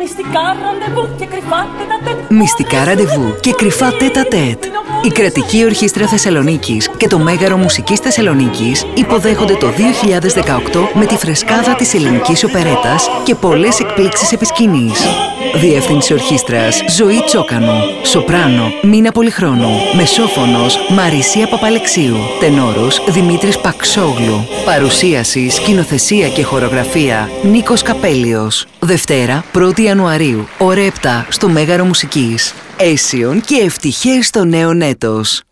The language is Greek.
Μυστικά ραντεβού και κρυφά τέτα-τέτ. Η Κρατική Ορχήστρα Θεσσαλονίκης και το Μέγαρο Μουσικής Θεσσαλονίκης υποδέχονται το 2018 με τη φρεσκάδα της ελληνικής οπερέτας και πολλές εκπλήξεις επί σκηνής. Διεύθυνση ορχήστρας Ζωή Τσόκανου. Σοπράνο Μίνα Πολυχρόνου. Μεσόφωνος Μαρισία Παπαλεξίου. Τενόρος Δημήτρης Παξόγλου. Παρουσίαση, σκηνοθεσία και χορογραφία Νίκος Καπέλιος. Δευτέρα 1η Ιανουαρίου, ώρα 7 στο Μέγαρο Μουσικής. Αίσιον και ευτυχές στο νέο έτος.